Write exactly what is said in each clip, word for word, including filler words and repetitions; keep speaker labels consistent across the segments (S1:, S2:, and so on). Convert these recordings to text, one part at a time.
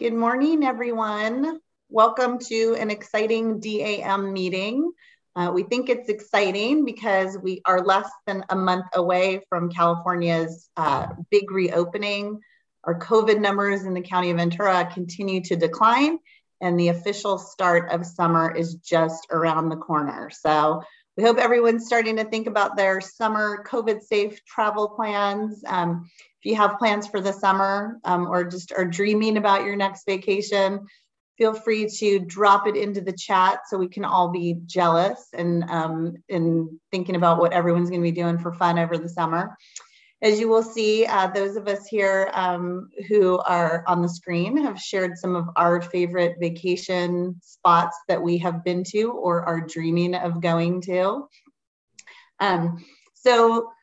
S1: Good morning, everyone. Welcome to an exciting D A M meeting. Uh, we think it's exciting because we are less than a month away from California's uh, big reopening. Our COVID numbers in the County of Ventura continue to decline, and the official start of summer is just around the corner. So we hope everyone's starting to think about their summer COVID-safe travel plans. Um, if you have plans for the summer um, or just are dreaming about your next vacation, feel free to drop it into the chat so we can all be jealous and, um, and thinking about what everyone's going to be doing for fun over the summer. As you will see, uh, those of us here um, who are on the screen have shared some of our favorite vacation spots that we have been to or are dreaming of going to. Um, so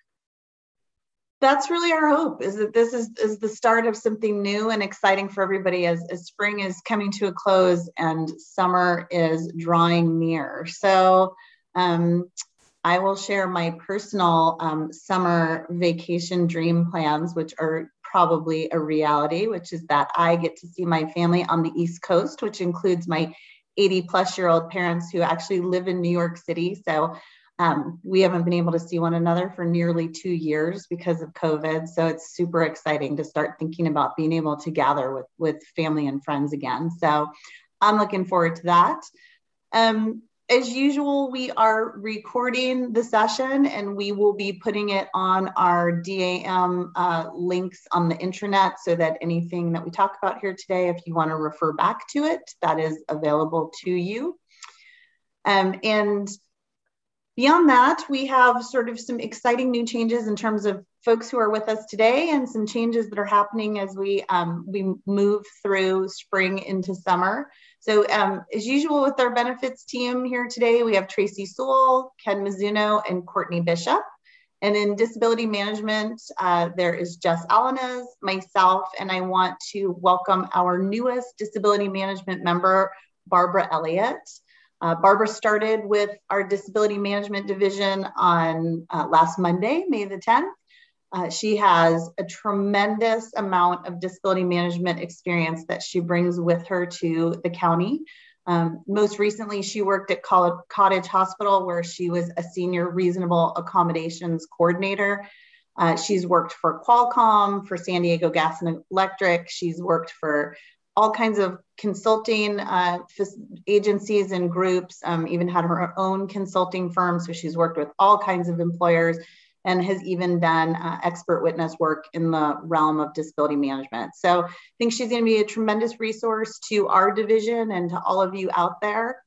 S1: that's really our hope, is that this is, is the start of something new and exciting for everybody as, as spring is coming to a close and summer is drawing near. So um, I will share my personal um, summer vacation dream plans, which are probably a reality, which is that I get to see my family on the East Coast, which includes my eighty plus year old parents who actually live in New York City. So um, we haven't been able to see one another for nearly two years because of COVID. So it's super exciting to start thinking about being able to gather with, with family and friends again. So I'm looking forward to that. Um, As usual, we are recording the session and we will be putting it on our D A M uh, links on the intranet so that anything that we talk about here today, if you want to refer back to it, that is available to you. Um, and beyond that, we have sort of some exciting new changes in terms of folks who are with us today and some changes that are happening as we, um, we move through spring into summer. So um, as usual with our benefits team here today, we have Tracy Sewell, Ken Mizuno, and Courtney Bishop. And in disability management, uh, there is Jess Alanes, myself, and I want to welcome our newest disability management member, Barbara Elliott. Uh, Barbara started with our disability management division on uh, last Monday, May the tenth. Uh, she has a tremendous amount of disability management experience that she brings with her to the county. Um, most recently, she worked at Cottage Hospital, where she was a senior reasonable accommodations coordinator. Uh, she's worked for Qualcomm, for San Diego Gas and Electric. She's worked for all kinds of consulting uh, agencies and groups, um, even had her own consulting firm. So she's worked with all kinds of employers and has even done uh, expert witness work in the realm of disability management. So I think she's going to be a tremendous resource to our division and to all of you out there.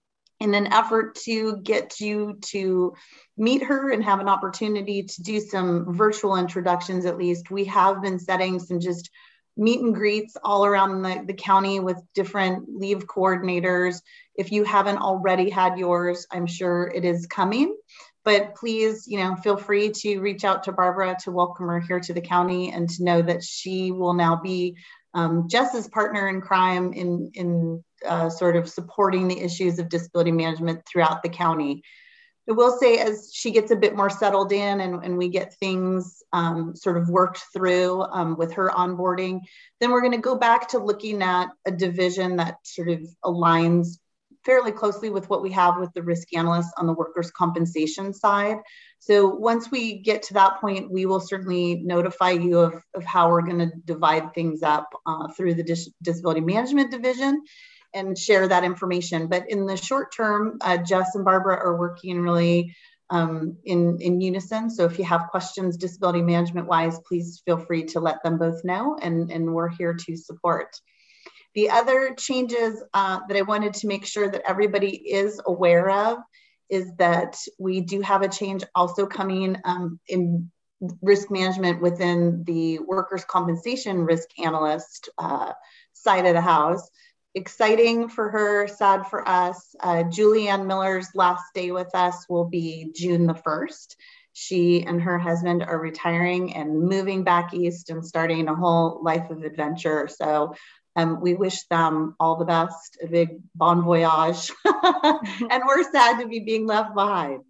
S1: In an effort to get you to meet her and have an opportunity to do some virtual introductions, at least, we have been setting some just meet and greets all around the, the county with different leave coordinators. If you haven't already had yours, I'm sure it is coming. But please, you know, feel free to reach out to Barbara to welcome her here to the county and to know that she will now be um, Jess's partner in crime in, in uh, sort of supporting the issues of disability management throughout the county. I will say, as she gets a bit more settled in and, and we get things um, sort of worked through um, with her onboarding, then we're going to go back to looking at a division that sort of aligns fairly closely with what we have with the risk analysts on the workers' compensation side. So once we get to that point, we will certainly notify you of, of how we're going to divide things up uh, through the dis disability management division and share that information. But in the short term, uh, Jess and Barbara are working really um, in, in unison. So if you have questions disability management wise, please feel free to let them both know, and, and we're here to support. The other changes uh, that I wanted to make sure that everybody is aware of is that we do have a change also coming um, in risk management within the workers' compensation risk analyst uh, side of the house. Exciting for her, sad for us. Uh, Julianne Miller's last day with us will be June the first. She and her husband are retiring and moving back east and starting a whole life of adventure. So um, we wish them all the best, a big bon voyage. And we're sad to be being left behind.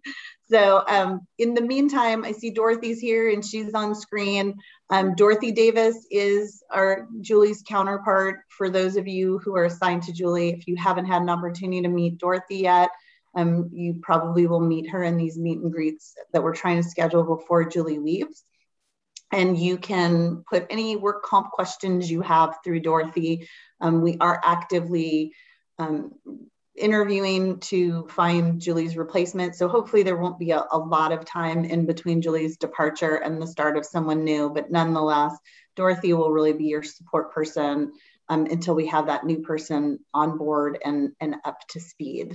S1: So um, in the meantime, I see Dorothy's here and she's on screen. Um, Dorothy Davis is our Julie's counterpart. For those of you who are assigned to Julie, if you haven't had an opportunity to meet Dorothy yet, um, you probably will meet her in these meet and greets that we're trying to schedule before Julie leaves. And you can put any work comp questions you have through Dorothy. Um, we are actively um, interviewing to find Julie's replacement. So hopefully there won't be a, a lot of time in between Julie's departure and the start of someone new, but nonetheless, Dorothy will really be your support person um, until we have that new person on board and, and up to speed.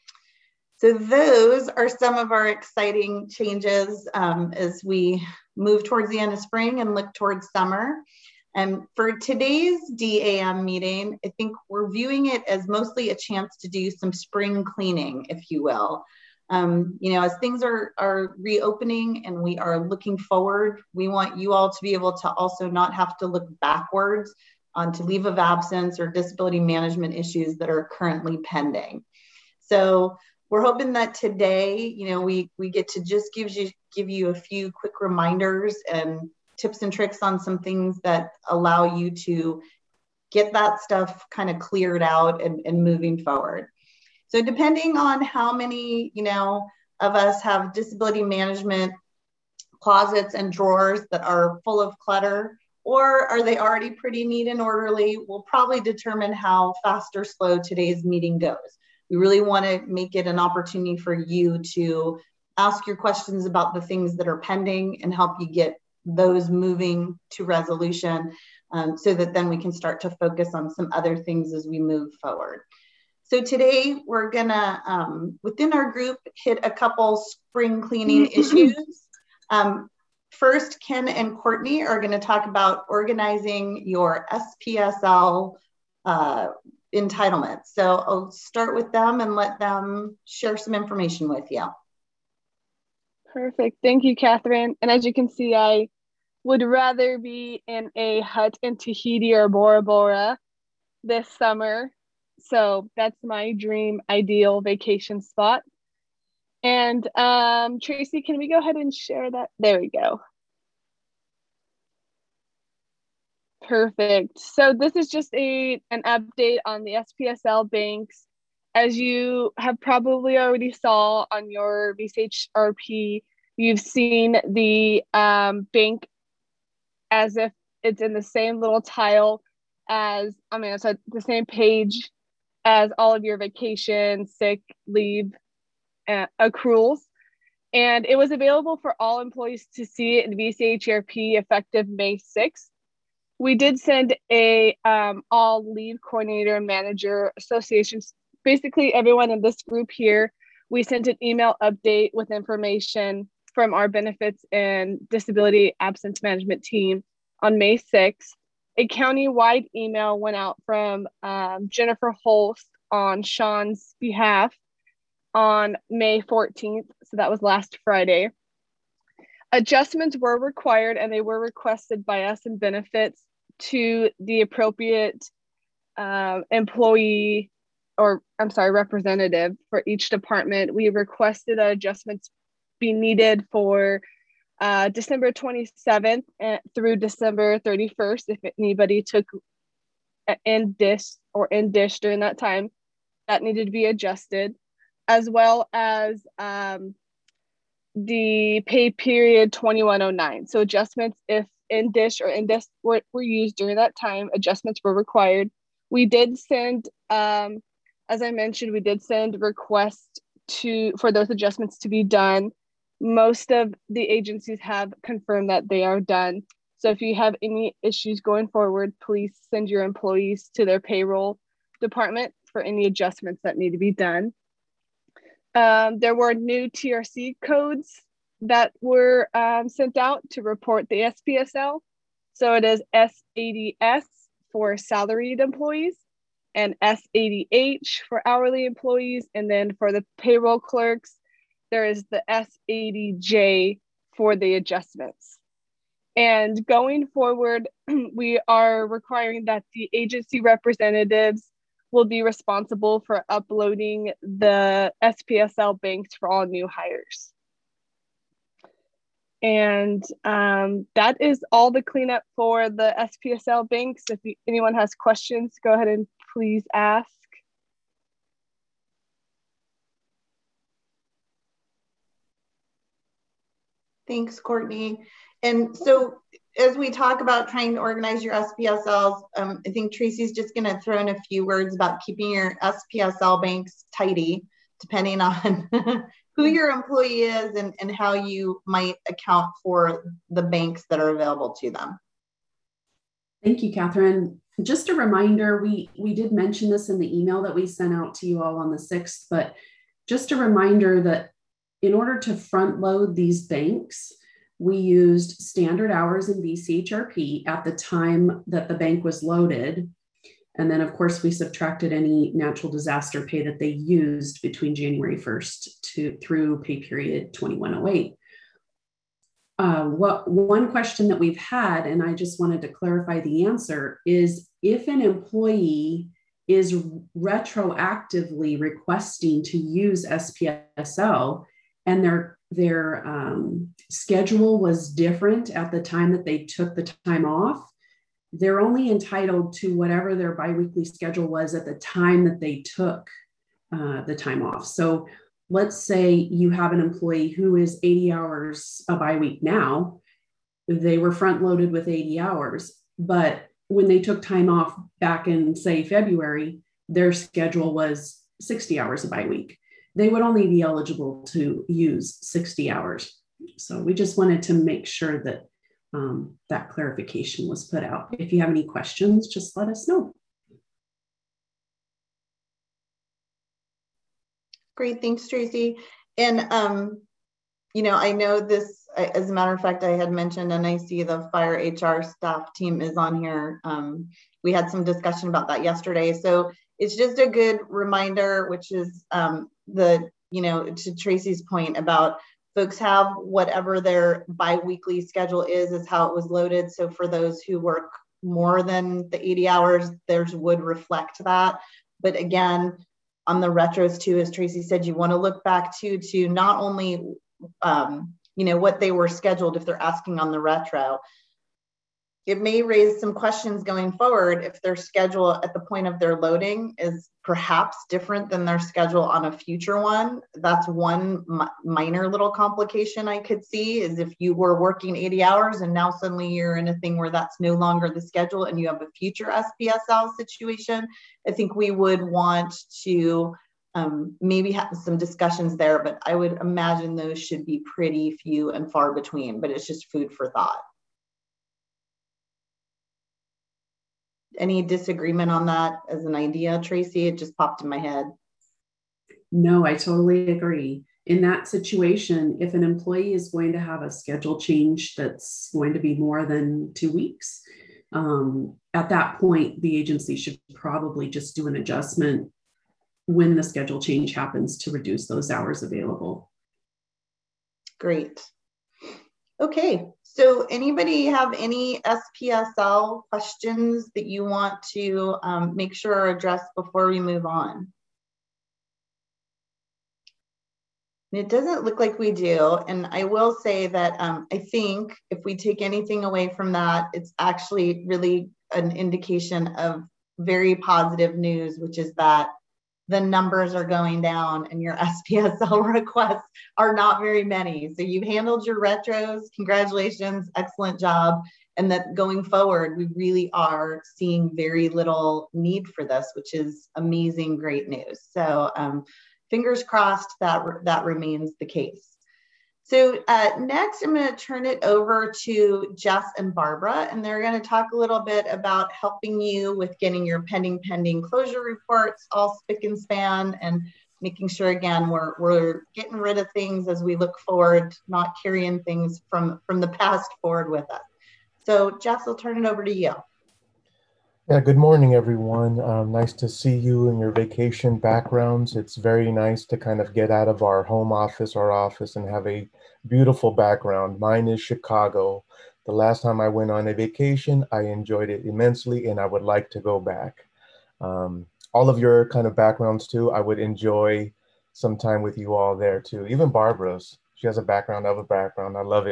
S1: So those are some of our exciting changes um, as we move towards the end of spring and look towards summer. And for today's D A M meeting, I think we're viewing it as mostly a chance to do some spring cleaning, if you will. Um, you know, as things are, are reopening and we are looking forward, we want you all to be able to also not have to look backwards onto leave of absence or disability management issues that are currently pending. So we're hoping that today, you know, we, we get to just give you, give you a few quick reminders and tips and tricks on some things that allow you to get that stuff kind of cleared out and, and moving forward. So depending on how many, you know, of us have disability management closets and drawers that are full of clutter, or are they already pretty neat and orderly, will probably determine how fast or slow today's meeting goes. We really want to make it an opportunity for you to ask your questions about the things that are pending and help you get those moving to resolution um, so that then we can start to focus on some other things as we move forward. So today we're gonna, um, within our group, hit a couple spring cleaning issues. Um, first, Ken and Courtney are gonna talk about organizing your S P S L uh, entitlements. So I'll start with them and let them share some information with you.
S2: Perfect. Thank you, Catherine. And as you can see, I would rather be in a hut in Tahiti or Bora Bora this summer. So that's my dream ideal vacation spot. And um, Tracy, can we go ahead and share that? There we go. Perfect. So this is just a an update on the S P S L banks. As you have probably already saw on your V C H R P, you've seen the um, bank as if it's in the same little tile as, I mean, it's at the same page as all of your vacation, sick leave uh, accruals. And it was available for all employees to see in V C H R P effective May sixth. We did send a um, all leave coordinator and manager associations, basically everyone in this group here. We sent an email update with information from our benefits and disability absence management team on May sixth. A county-wide email went out from um, Jennifer Holst on Sean's behalf on May fourteenth. So that was last Friday. Adjustments were required and they were requested by us in benefits to the appropriate uh, employee or I'm sorry, representative for each department. We requested that adjustments be needed for uh, December twenty-seventh through December thirty-first. If anybody took in dish or in dish during that time, that needed to be adjusted, as well as um, the pay period twenty-one oh nine. So adjustments if in dish or in dish were, were used during that time, adjustments were required. We did send, um, as I mentioned, we did send requests to for those adjustments to be done. Most of the agencies have confirmed that they are done. So if you have any issues going forward, please send your employees to their payroll department for any adjustments that need to be done. Um, there were new T R C codes that were um, sent out to report the S P S L. So it is S eighty S for salaried employees and S eighty H for hourly employees. And then for the payroll clerks, there is the S eighty J for the adjustments. And going forward, we are requiring that the agency representatives will be responsible for uploading the S P S L banks for all new hires. And um, that is all the cleanup for the S P S L banks. If you, anyone has questions, go ahead and please ask.
S1: Thanks, Courtney. And so as we talk about trying to organize your S P S Ls, um, I think Tracy's just going to throw in a few words about keeping your S P S L banks tidy, depending on who your employee is and, and how you might account for the banks that are available to them.
S3: Thank you, Catherine. Just a reminder, we, we did mention this in the email that we sent out to you all on the sixth, but just a reminder that in order to front load these banks, we used standard hours in V C H R P at the time that the bank was loaded. And then, of course, we subtracted any natural disaster pay that they used between January first to through pay period twenty-one oh eight. Uh, what one question that we've had, and I just wanted to clarify the answer, is if an employee is retroactively requesting to use S P S L and their their um, schedule was different at the time that they took the time off, they're only entitled to whatever their biweekly schedule was at the time that they took uh, the time off. So let's say you have an employee who is eighty hours a bi-week now, they were front loaded with eighty hours, but when they took time off back in, say, February, their schedule was sixty hours a bi-week. They would only be eligible to use sixty hours. So we just wanted to make sure that um, that clarification was put out. If you have any questions, just let us know.
S1: Great, thanks, Tracy. And, um, you know, I know this, as a matter of fact, I had mentioned, and I see the fire H R staff team is on here. Um, we had some discussion about that yesterday. So it's just a good reminder, which is um, the, you know, to Tracy's point about folks have whatever their bi-weekly schedule is, is how it was loaded. So for those who work more than the eighty hours, theirs would reflect that. But again, on the retros too, as Tracy said, you want to look back to, to not only, um, you know, what they were scheduled if they're asking on the retro. It may raise some questions going forward if their schedule at the point of their loading is perhaps different than their schedule on a future one. That's one mi minor little complication I could see, is if you were working eighty hours and now suddenly you're in a thing where that's no longer the schedule and you have a future S P S L situation. I think we would want to um, maybe have some discussions there, but I would imagine those should be pretty few and far between, but it's just food for thought. Any disagreement on that as an idea, Tracy? It just popped in my head.
S3: No, I totally agree. In that situation, if an employee is going to have a schedule change that's going to be more than two weeks, um, at that point, the agency should probably just do an adjustment when the schedule change happens to reduce those hours available.
S1: Great. Okay. So anybody have any S P S L questions that you want to um, make sure are addressed before we move on? It doesn't look like we do. And I will say that um, I think if we take anything away from that, it's actually really an indication of very positive news, which is that the numbers are going down and your S P S L requests are not very many. So you've handled your retros, congratulations, excellent job. And that going forward, we really are seeing very little need for this, which is amazing, great news. So um, fingers crossed that, that remains the case. So uh, next, I'm going to turn it over to Jess and Barbara, and they're going to talk a little bit about helping you with getting your pending pending closure reports all spick and span, and making sure, again, we're, we're getting rid of things as we look forward, not carrying things from, from the past forward with us. So Jess, I'll turn it over to you.
S4: Yeah, good morning, everyone. Um, nice to see you in your vacation backgrounds. It's very nice to kind of get out of our home office, our office, and have a beautiful background. Mine is Chicago. The last time I went on a vacation, I enjoyed it immensely, and I would like to go back. Um, all of your kind of backgrounds, too, I would enjoy some time with you all there, too. Even Barbara's. She has a background of a background. I love it.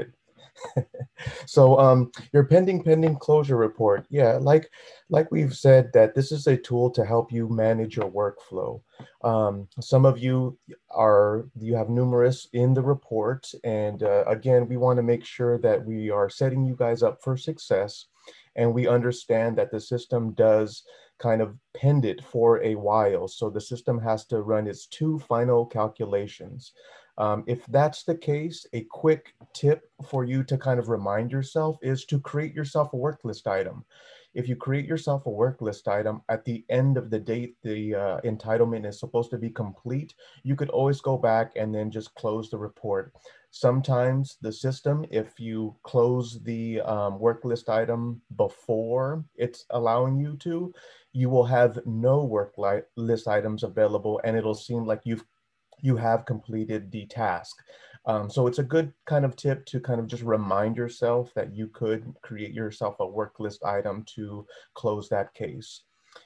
S4: So um, your pending pending closure report, yeah, like like we've said that this is a tool to help you manage your workflow. Um, some of you are you have numerous in the report, and uh, again, we want to make sure that we are setting you guys up for success, and we understand that the system does kind of pend it for a while, so the system has to run its two final calculations. Um, if that's the case, a quick tip for you to kind of remind yourself is to create yourself a work list item. If you create yourself a work list item at the end of the date the uh, entitlement is supposed to be complete, you could always go back and then just close the report. Sometimes the system, if you close the um, work list item before it's allowing you to, you will have no work list items available, and it'll seem like you've you have completed the task. Um, so it's a good kind of tip to kind of just remind yourself that you could create yourself a work list item to close that case.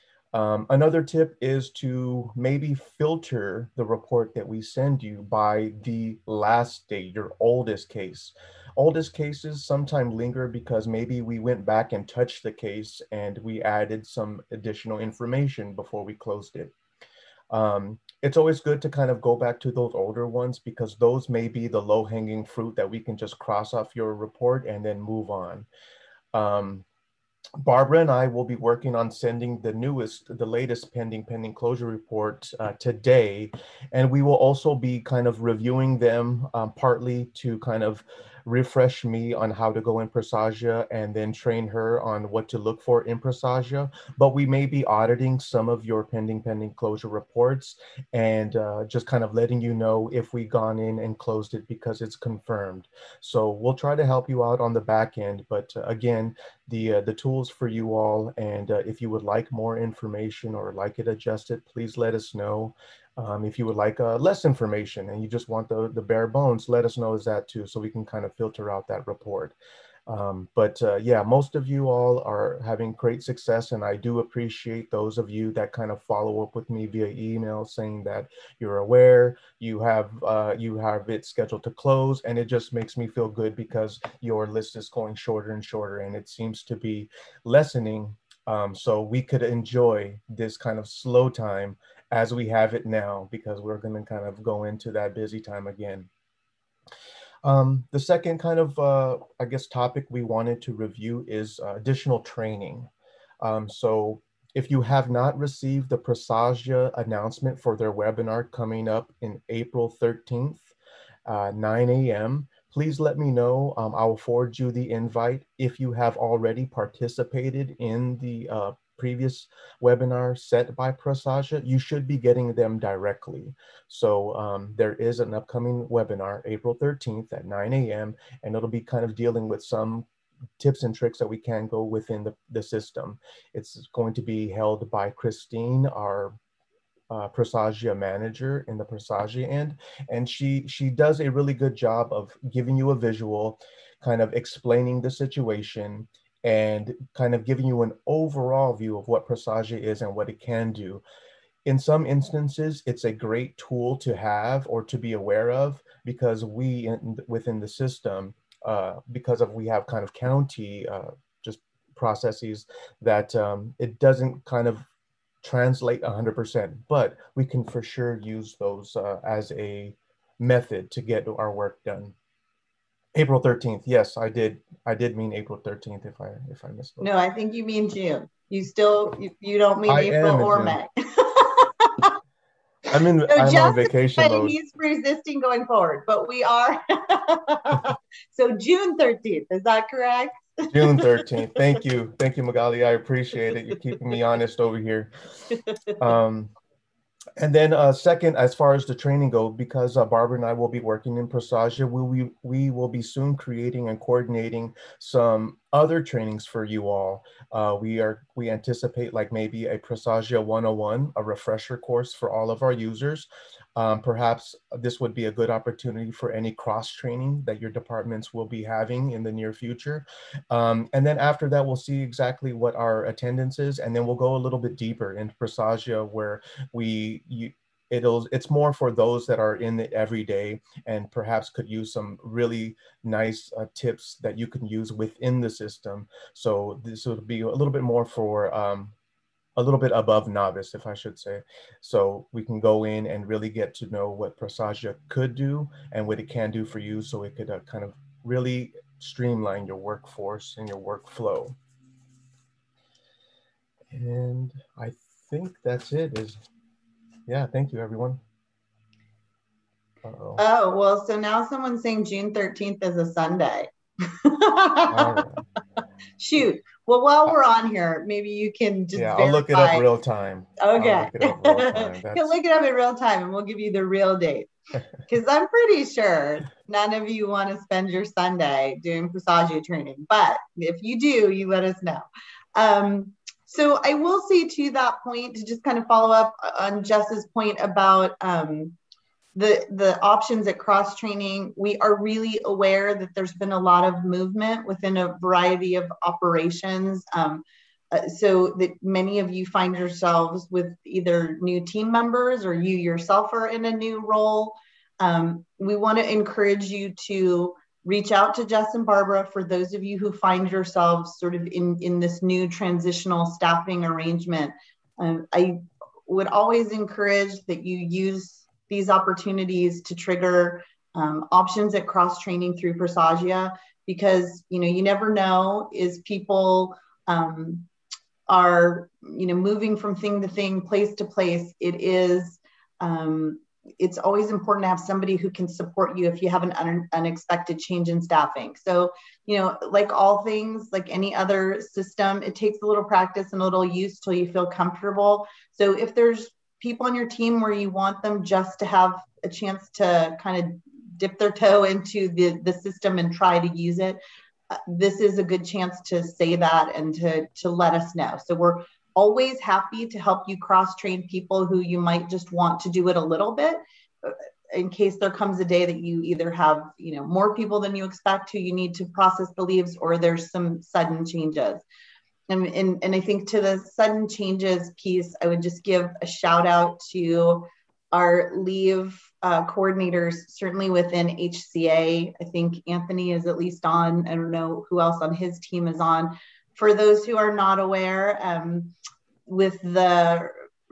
S4: Um, another tip is to maybe filter the report that we send you by the last date, your oldest case. Oldest cases sometimes linger because maybe we went back and touched the case and we added some additional information before we closed it. Um, it's always good to kind of go back to those older ones because those may be the low-hanging fruit that we can just cross off your report and then move on. Um, Barbara and I will be working on sending the newest, the latest pending pending closure report uh, today, and we will also be kind of reviewing them um, partly to kind of refresh me on how to go in Prasaja and then train her on what to look for in Prasaja. But we may be auditing some of your pending pending closure reports and uh, just kind of letting you know if we gone in and closed it because it's confirmed. So we'll try to help you out on the back end, but uh, again, the uh, the tools for you all, and uh, if you would like more information or like it adjusted, please let us know. Um, if you would like uh, less information and you just want the, the bare bones, let us know as that too, so we can kind of filter out that report. Um, but uh, yeah, most of you all are having great success, and I do appreciate those of you that kind of follow up with me via email saying that you're aware, you have uh, you have it scheduled to close, and it just makes me feel good because your list is going shorter and shorter, and it seems to be lessening. Um, so we could enjoy this kind of slow time as we have it now, because we're going to kind of go into that busy time again. Um, the second kind of, uh, I guess, topic we wanted to review is uh, additional training. Um, so if you have not received the Prasaja announcement for their webinar coming up in April thirteenth, uh, nine A M, please let me know. Um, I will forward you the invite. If you have already participated in the uh, previous webinar set by Prasaja, you should be getting them directly. So um, there is an upcoming webinar, April thirteenth at nine A M, and it'll be kind of dealing with some tips and tricks that we can go within the, the system. It's going to be held by Christine, our uh, Prasaja manager in the Prasaja end, and she she does a really good job of giving you a visual, kind of explaining the situation, and kind of giving you an overall view of what Prasaja is and what it can do. In some instances, it's a great tool to have or to be aware of because we in, within the system, uh, because of we have kind of county uh, just processes that um, it doesn't kind of translate one hundred percent, but we can for sure use those uh, as a method to get our work done. April thirteenth, yes, I did. I did mean April thirteenth if I if I missed.
S1: No, I think you mean June. You still, you, you don't mean
S4: I
S1: April or
S4: June.
S1: May.
S4: I'm in.
S1: So
S4: I'm
S1: just
S4: on vacation mode.
S1: He's resisting going forward, but we are. So June thirteenth, is that correct?
S4: June thirteenth. Thank you. Thank you, Magali. I appreciate it. You're keeping me honest over here. Um, and then uh, second, as far as the training go, because uh, Barbara and I will be working in Prasaja, we, we, we will be soon creating and coordinating some other trainings for you all. Uh, we are we anticipate like maybe a Prasaja one oh one, a refresher course for all of our users. Um, perhaps this would be a good opportunity for any cross training that your departments will be having in the near future. Um, and then after that, we'll see exactly what our attendance is, and then we'll go a little bit deeper into Prasaja where we you, it'll it's more for those that are in it every day and perhaps could use some really nice uh, tips that you can use within the system. So this will be a little bit more for um, a little bit above novice, if I should say. So we can go in and really get to know what Prasaja could do and what it can do for you, so it could uh, kind of really streamline your workforce and your workflow. And I think that's it. Is yeah, thank you, everyone. Uh-oh.
S1: Oh, well, so now someone's saying June thirteenth is a Sunday.
S4: Right.
S1: Shoot. Well, while we're on here, maybe you can just
S4: yeah,
S1: verify.
S4: I'll look it up real time.
S1: Okay.
S4: I'll look it up real time.
S1: You can look it up in real time and we'll give you the real date. Because I'm pretty sure none of you want to spend your Sunday doing Prasaja training. But if you do, you let us know. Um, so I will say to that point, to just kind of follow up on Jess's point about um, the, the options at cross training, we are really aware that there's been a lot of movement within a variety of operations. Um, uh, so that many of you find yourselves with either new team members or you yourself are in a new role. Um, we want to encourage you to reach out to Jess and Barbara for those of you who find yourselves sort of in, in this new transitional staffing arrangement. Um, I would always encourage that you use these opportunities to trigger um, options at cross training through Prasaja, because you know you never know, is people um, are you know moving from thing to thing, place to place. It is um, it's always important to have somebody who can support you if you have an un unexpected change in staffing. So you know, like all things, like any other system, it takes a little practice and a little use till you feel comfortable. So if there's people on your team where you want them just to have a chance to kind of dip their toe into the, the system and try to use it, uh, this is a good chance to say that and to, to let us know. So we're always happy to help you cross-train people who you might just want to do it a little bit, in case there comes a day that you either have you know more people than you expect who you need to process the leaves, or there's some sudden changes. And, and, and I think to the sudden changes piece, I would just give a shout out to our leave uh, coordinators, certainly within H C A. I think Anthony is at least on. I don't know who else on his team is on. For those who are not aware, um, with the,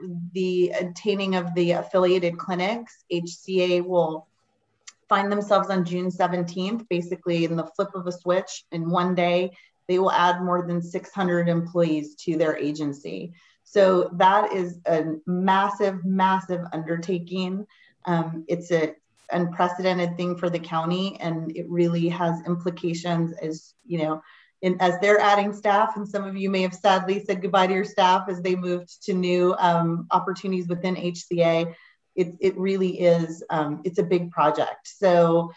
S1: the attaining of the affiliated clinics, H C A will find themselves on June seventeenth, basically in the flip of a switch in one day. They will add more than six hundred employees to their agency. So that is a massive, massive undertaking. Um, it's an unprecedented thing for the county, and it really has implications as, you know, in, as they're adding staff, and some of you may have sadly said goodbye to your staff as they moved to new um, opportunities within H C A. It, it really is, um, it's a big project. So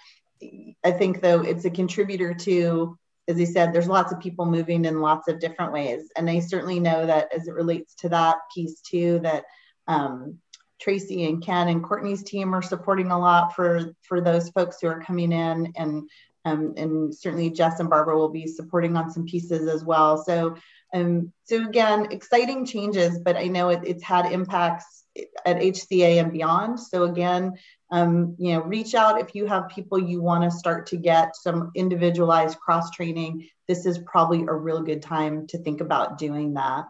S1: I think though it's a contributor to, as he said, there's lots of people moving in lots of different ways. And I certainly know that as it relates to that piece too, that um, Tracy and Ken and Courtney's team are supporting a lot for, for those folks who are coming in. And, um, and certainly Jess and Barbara will be supporting on some pieces as well. So, um, so again, exciting changes, but I know it, it's had impacts at H C A and beyond. So again, um, you know, reach out if you have people you want to start to get some individualized cross training. This is probably a real good time to think about doing that.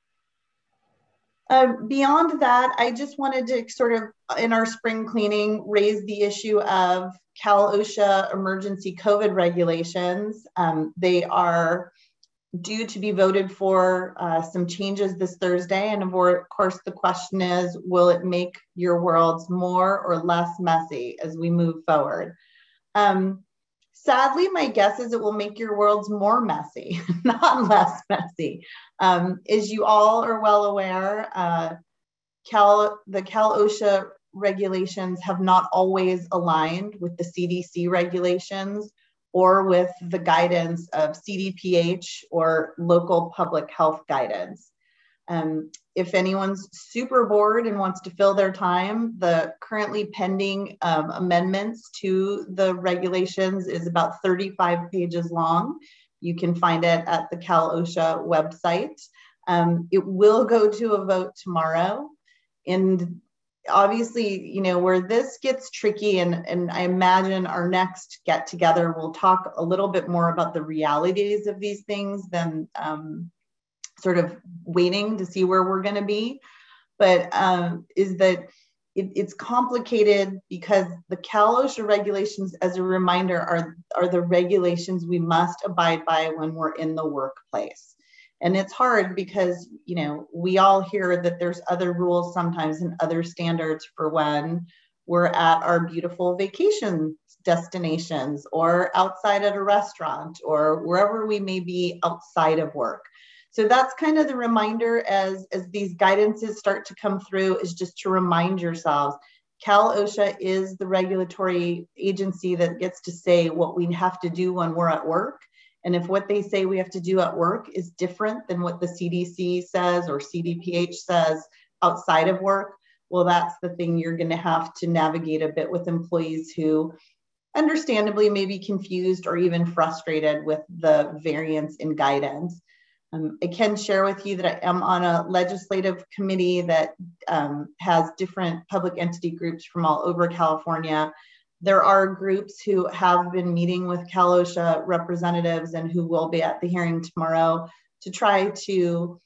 S1: Uh, beyond that, I just wanted to sort of, in our spring cleaning, raise the issue of Cal OSHA emergency COVID regulations. Um, they are due to be voted for uh, some changes this Thursday. And of course, the question is, will it make your worlds more or less messy as we move forward? Um, sadly, my guess is it will make your worlds more messy, not less messy. Um, as you all are well aware, uh, Cal, the Cal OSHA regulations have not always aligned with the C D C regulations or with the guidance of C D P H or local public health guidance. Um, if anyone's super bored and wants to fill their time, the currently pending um, amendments to the regulations is about thirty-five pages long. You can find it at the Cal OSHA website. Um, it will go to a vote tomorrow. And obviously, you know, where this gets tricky, and, and I imagine our next get together, we'll talk a little bit more about the realities of these things than um, sort of waiting to see where we're going to be. But um, is that it, it's complicated because the Cal OSHA regulations, as a reminder, are, are the regulations we must abide by when we're in the workplace. And it's hard because, you know, we all hear that there's other rules sometimes and other standards for when we're at our beautiful vacation destinations or outside at a restaurant or wherever we may be outside of work. So that's kind of the reminder as, as these guidances start to come through, is just to remind yourselves, Cal OSHA is the regulatory agency that gets to say what we have to do when we're at work. And if what they say we have to do at work is different than what the C D C says or C D P H says outside of work, well, that's the thing you're going to have to navigate a bit with employees who understandably may be confused or even frustrated with the variance in guidance. Um, I can share with you that I am on a legislative committee that um, has different public entity groups from all over California. There are groups who have been meeting with Cal OSHA representatives and who will be at the hearing tomorrow to try to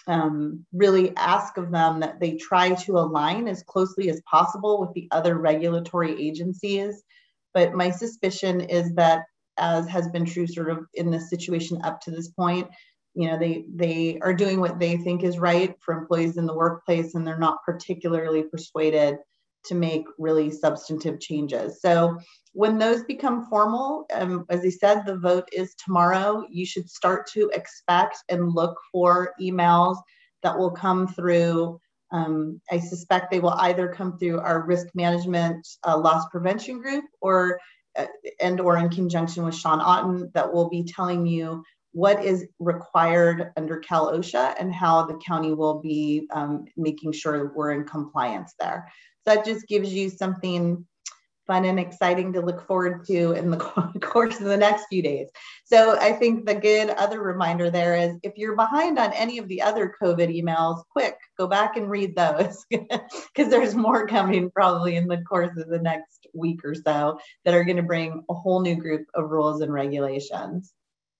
S1: um, really ask of them that they try to align as closely as possible with the other regulatory agencies. But my suspicion is that, as has been true sort of in this situation up to this point, you know, they, they are doing what they think is right for employees in the workplace, and they're not particularly persuaded to make really substantive changes. So when those become formal, um, as I said, the vote is tomorrow. You should start to expect and look for emails that will come through. Um, I suspect they will either come through our risk management uh, loss prevention group or uh, and or in conjunction with Sean Otten, that will be telling you what is required under Cal OSHA and how the county will be um, making sure we're in compliance there. So that just gives you something fun and exciting to look forward to in the course of the next few days. So I think the good other reminder there is, if you're behind on any of the other COVID emails, quick, go back and read those, because there's more coming probably in the course of the next week or so that are going to bring a whole new group of rules and regulations.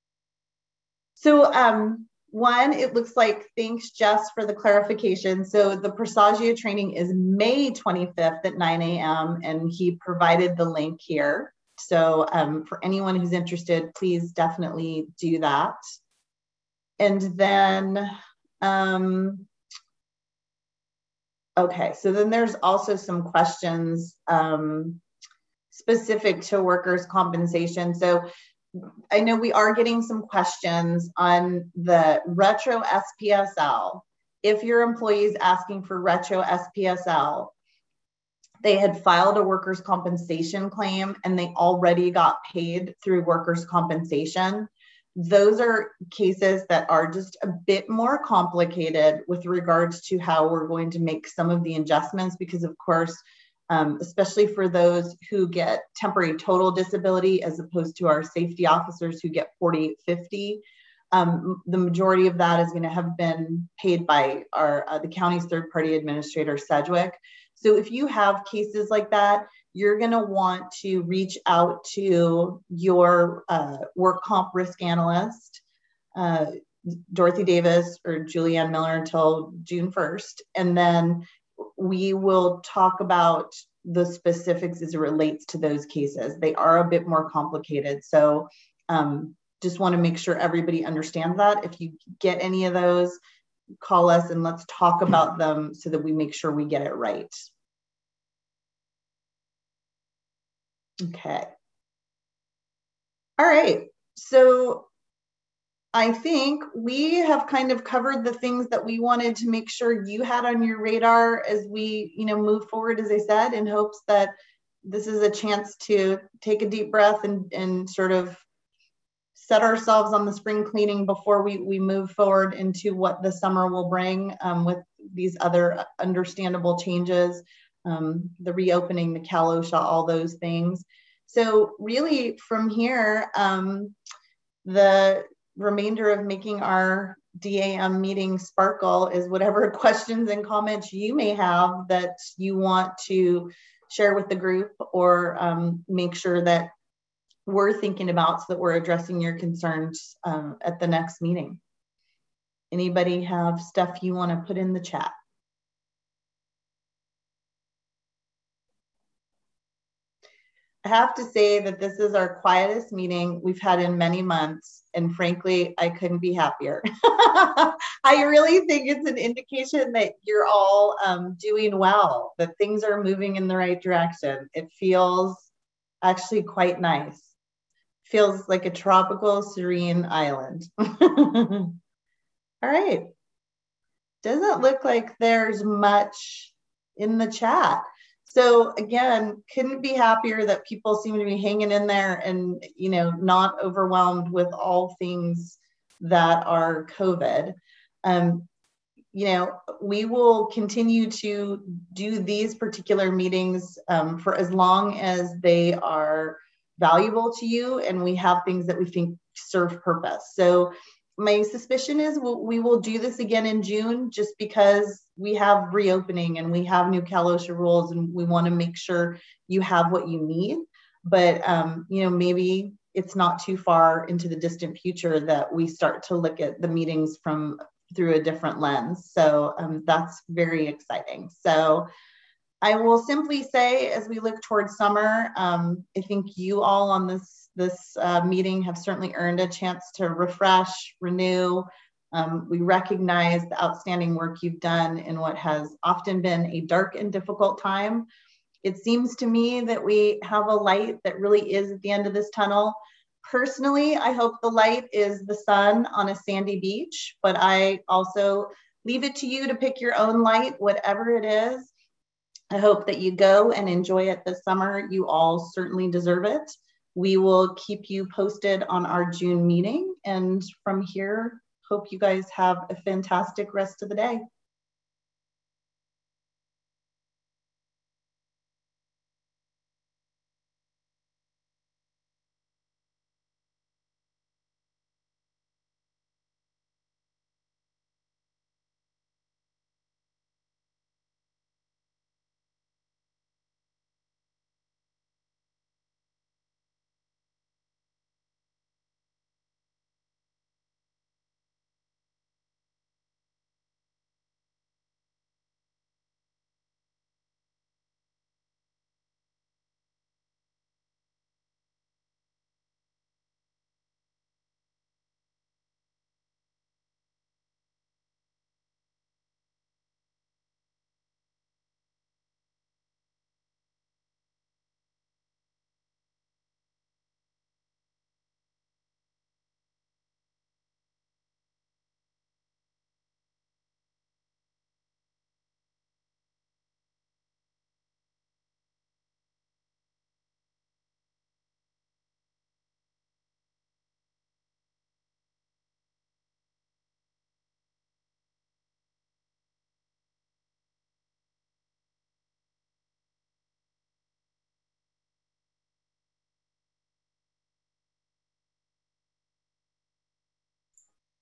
S1: So um, one, it looks like, thanks Jess for the clarification. So the Presagio training is May twenty-fifth at nine A M and he provided the link here. So um, for anyone who's interested, please definitely do that. And then, um, okay, so then there's also some questions um, specific to workers' compensation. So I know we are getting some questions on the retro S P S L. If your employee is asking for retro S P S L, they had filed a workers' compensation claim and they already got paid through workers' compensation. Those are cases that are just a bit more complicated with regards to how we're going to make some of the adjustments, because of course, Um, especially for those who get temporary total disability as opposed to our safety officers who get forty fifty. Um, the majority of that is going to have been paid by our uh, the county's third-party administrator, Sedgwick. So if you have cases like that, you're going to want to reach out to your uh, work comp risk analyst, uh, Dorothy Davis or Julianne Miller, until June first. And then we will talk about the specifics as it relates to those cases. They are a bit more complicated. So um, just want to make sure everybody understands that. If you get any of those, call us and let's talk about them so that we make sure we get it right. Okay. All right. So I think we have kind of covered the things that we wanted to make sure you had on your radar as we, you know, move forward, as I said, in hopes that this is a chance to take a deep breath and, and sort of set ourselves on the spring cleaning before we, we move forward into what the summer will bring um, with these other understandable changes, um, the reopening, the Cal OSHA, all those things. So really from here, um, the remainder of making our D A M meeting sparkle is whatever questions and comments you may have that you want to share with the group, or um, make sure that we're thinking about so that we're addressing your concerns um, at the next meeting. Anybody have stuff you want to put in the chat? I have to say that this is our quietest meeting we've had in many months, and frankly, I couldn't be happier. I really think it's an indication that you're all um, doing well, that things are moving in the right direction. It feels actually quite nice. Feels like a tropical, serene island. All right. Doesn't look like there's much in the chat. So again, couldn't be happier that people seem to be hanging in there and, you know, not overwhelmed with all things that are COVID. Um, you know, we will continue to do these particular meetings um, for as long as they are valuable to you and we have things that we think serve purpose. So my suspicion is we'll, we will do this again in June, just because we have reopening and we have new Cal OSHA rules and we want to make sure you have what you need. But, um, you know, maybe it's not too far into the distant future that we start to look at the meetings from through a different lens. So um, that's very exciting. So I will simply say, as we look towards summer, um, I think you all on this this uh, meeting have certainly earned a chance to refresh, renew. Um, we recognize the outstanding work you've done in what has often been a dark and difficult time. It seems to me that we have a light that really is at the end of this tunnel. Personally, I hope the light is the sun on a sandy beach, but I also leave it to you to pick your own light, whatever it is. I hope that you go and enjoy it this summer. You all certainly deserve it. We will keep you posted on our June meeting. And from here, hope you guys have a fantastic rest of the day.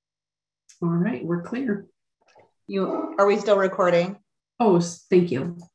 S3: All right, we're clear.
S1: You, are we still recording?
S3: Oh, thank you.